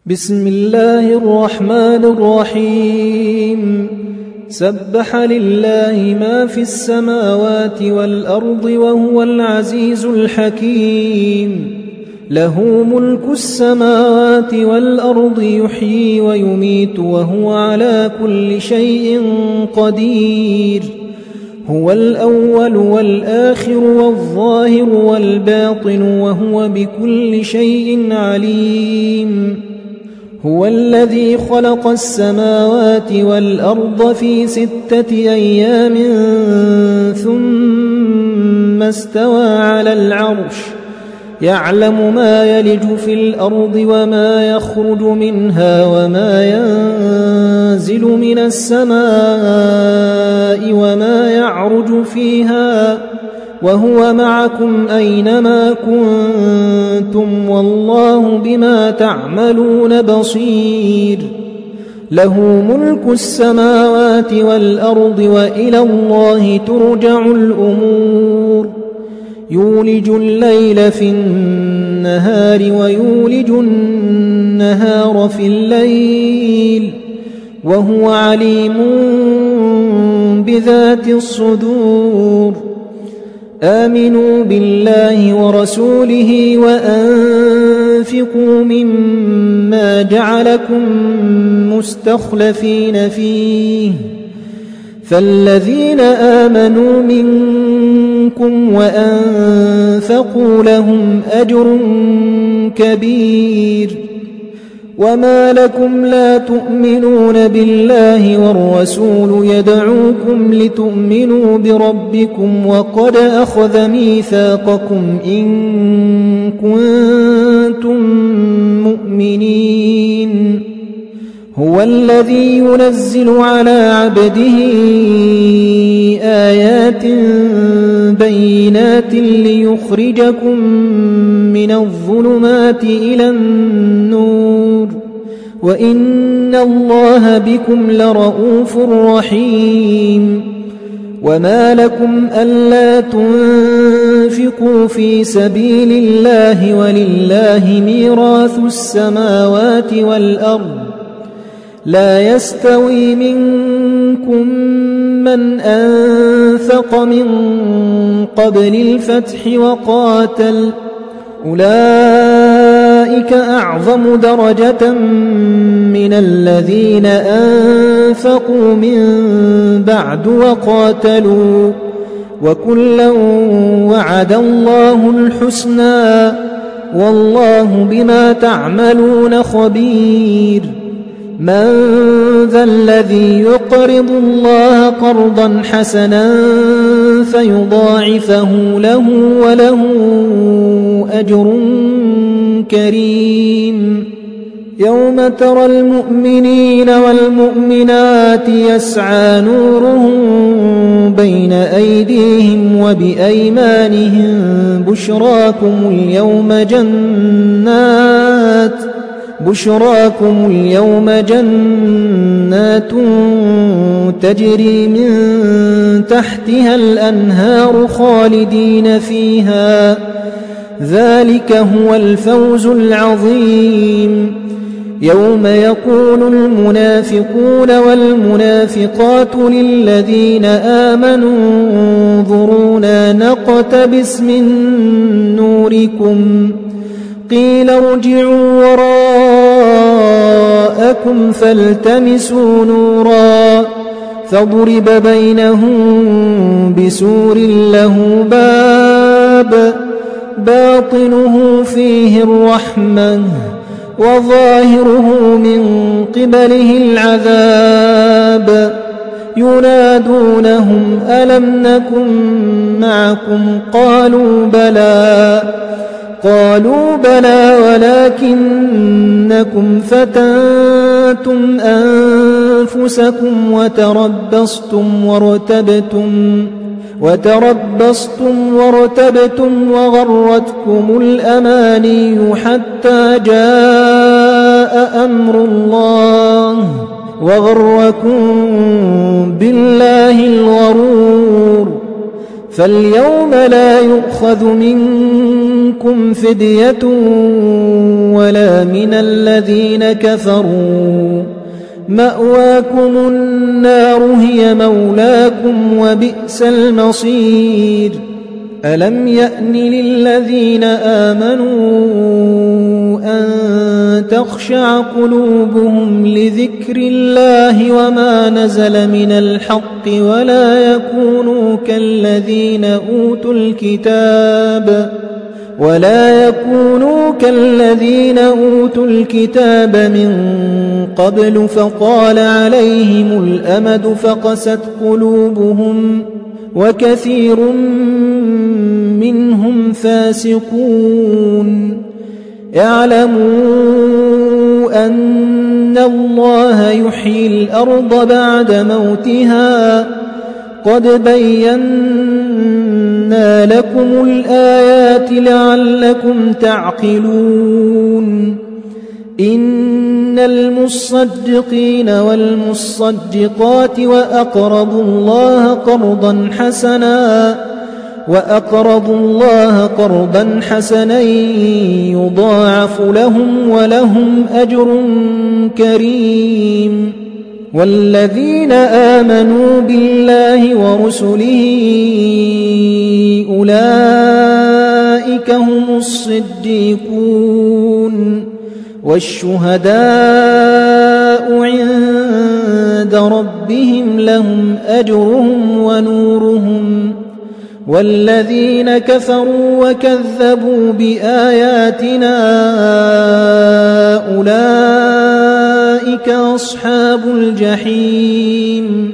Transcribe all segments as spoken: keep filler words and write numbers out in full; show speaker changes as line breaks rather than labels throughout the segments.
بسم الله الرحمن الرحيم سبح لله ما في السماوات والأرض وهو العزيز الحكيم له ملك السماوات والأرض يحيي ويميت وهو على كل شيء قدير هو الأول والآخر والظاهر والباطن وهو بكل شيء عليم هو الذي خلق السماوات والأرض في ستة أيام ثم استوى على العرش يعلم ما يلج في الأرض وما يخرج منها وما ينزل من السماء وما يعرج فيها وهو معكم أينما كنتم والله بما تعملون بصير له ملك السماوات والأرض وإلى الله ترجع الأمور يولج الليل في النهار ويولج النهار في الليل وهو عليم بذات الصدور آمنوا بالله ورسوله وأنفقوا مما جعلكم مستخلفين فيه فالذين آمنوا منكم وأنفقوا لهم أجر كبير وما لكم لا تؤمنون بالله والرسول يدعوكم لتؤمنوا بربكم وقد أخذ ميثاقكم إن كنتم مؤمنين هو الذي ينزل على عبده آيات بينات ليخرجكم من الظلمات إلى النور وإن الله بكم لرءوف رحيم وما لكم ألا تنفقوا في سبيل الله ولله ميراث السماوات والأرض لا يستوي منكم من أنفق من قبل الفتح وقاتل أولئك أعظم درجة من الذين أنفقوا من بعد وقاتلوا وكلا وعد الله الحسنى والله بما تعملون خبير من ذا الذي يقرض الله قرضا حسنا فيضاعفه له وله أجر كريم يوم ترى المؤمنين والمؤمنات يسعى نورهم بين أيديهم وبأيمانهم بشراكم اليوم جنات بشراكم اليوم جنات تجري من تحتها الأنهار خالدين فيها ذلك هو الفوز العظيم يوم يقول المنافقون والمنافقات للذين آمنوا انظرونا نقتبس من نوركم قيل ارجعوا وراءكم فالتمسوا نورا فضرب بينهم بسور له باب باطنه فيه الرحمة وظاهره من قبله العذاب ينادونهم ألم نكن معكم قالوا بلى قالوا بلى ولكنكم فتنتم أنفسكم وتربصتم وارتبتم وتربصتم وارتبتم وغرتكم الأماني حتى جاء أمر الله وغركم بالله الغرور فاليوم لا يؤخذ منكم منكم فدية ولا من الذين كفروا مأواكم النار هي مولاكم وبئس المصير ألم يأن للذين آمنوا أن تخشع قلوبهم لذكر الله وما نزل من الحق ولا يكونوا كالذين أوتوا الكتاب ولا يكونوا كالذين أوتوا الكتاب من قبل فطال عليهم الأمد فقست قلوبهم وكثير منهم فاسقون اعلموا أن الله يحيي الأرض بعد موتها قد بينا لكم الآيات لعلكم تعقلون إن المصدقين والمصدقات وأقرضوا الله قرضا حسنا وأقرضوا الله قرضا حسنا يضاعف لهم ولهم أجر كريم والذين آمنوا بالله ورسله أولئك هم الصديقون والشهداء عند ربهم لهم أجرهم ونورهم والذين كفروا وكذبوا بآياتنا أولئك أصحاب الجحيم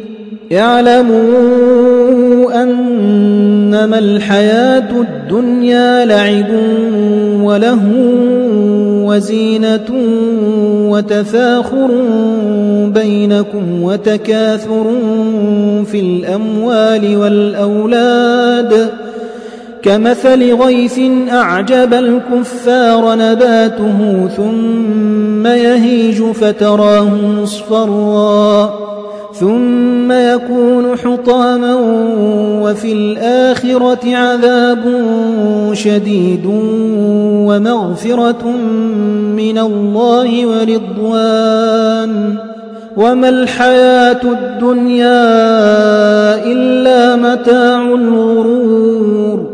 اعلموا أنما الحياة الدنيا لعب ولهو وزينة وتفاخر بينكم وتكاثر في الأموال والأولاد كمثل غيث أعجب الكفار نباته ثم يهيج فتراه مصفرا ثم يكون حطاما وفي الآخرة عذاب شديد ومغفرة من الله ورضوان وما الحياة الدنيا إلا متاع الغرور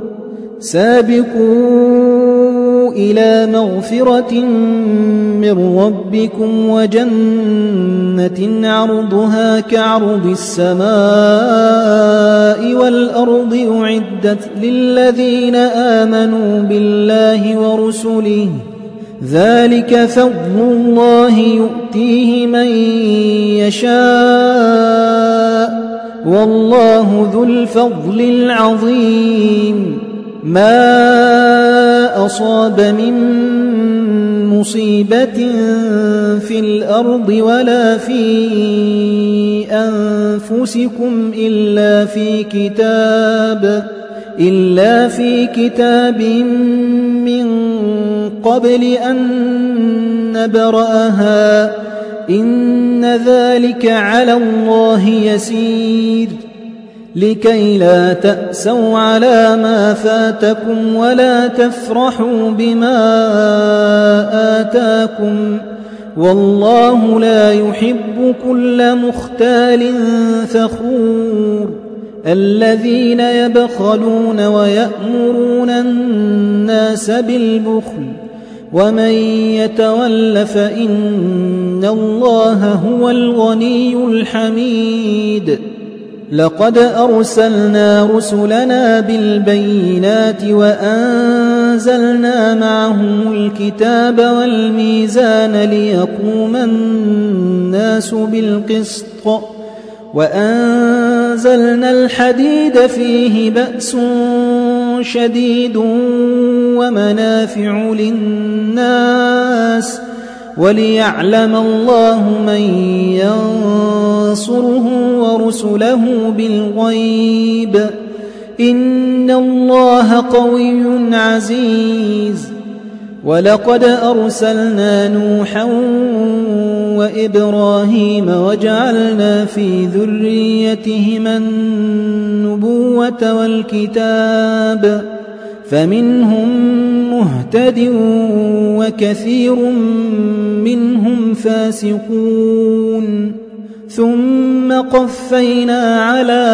سابقوا إلى مغفرة من ربكم وجنة عرضها كعرض السماء والأرض أعدت للذين آمنوا بالله ورسله ذلك فضل الله يؤتيه من يشاء والله ذو الفضل العظيم ما أصاب من مصيبة في الأرض ولا في أنفسكم إلا في كتاب إلا في كتاب من قبل أن نبرأها إن ذلك على الله يسير لكي لا تأسوا على ما فاتكم ولا تفرحوا بما آتاكم والله لا يحب كل مختال فخور الذين يبخلون ويأمرون الناس بالبخل ومن يتول فإن الله هو الغني الحميد لقد أرسلنا رسلنا بالبينات وأنزلنا معهم الكتاب والميزان ليقوم الناس بالقسط وأنزلنا الحديد فيه بأس شديد ومنافع للناس وليعلم الله من ينصره ورسله بالغيب إن الله قوي عزيز ولقد أرسلنا نوحا وإبراهيم وجعلنا في ذريتهما النبوة والكتاب فمنهم مهتد وكثير منهم فاسقون ثم قفينا على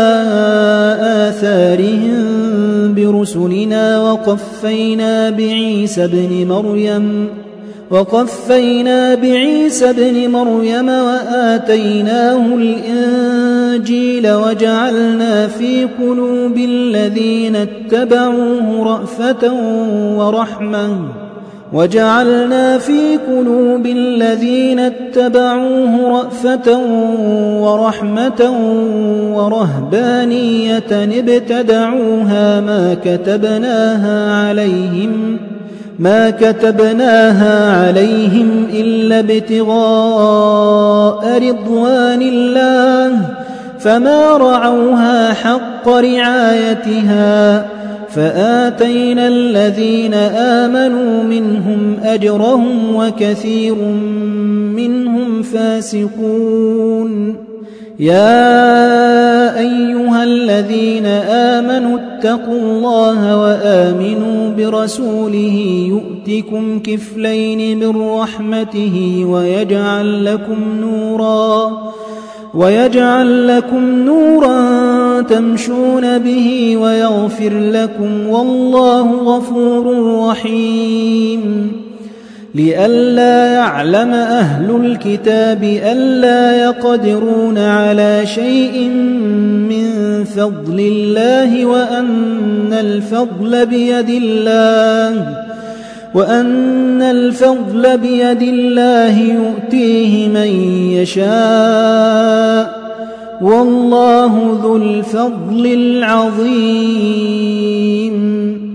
آثارهم برسلنا وقفينا بعيسى ابن مريم وقفينا بعيسى ابن مريم وآتيناه الإنجيل وجعلنا في قلوب الذين اتبعوه رأفة ورحمة وجعلنا في قلوب الذين اتبعوه رأفة ورحمة ورهبانية ابتدعوها ما كتبناها عليهم ما كتبناها عليهم إلا ابتغاء رضوان الله فما رعوها حق رعايتها فآتينا الذين آمنوا منهم أجرهم وكثير منهم فاسقون يا أيها الذين آمنوا اتقوا الله وآمنوا برسوله يؤتكم كفلين من رحمته ويجعل لكم نورا ويجعل لكم نورا تمشون به ويغفر لكم والله غفور رحيم لئلا يعلم أهل الكتاب ألا يقدرون على شيء من فضل الله وأن الفضل بيد الله وأن الفضل بيد الله يؤتيه من يشاء والله ذو الفضل العظيم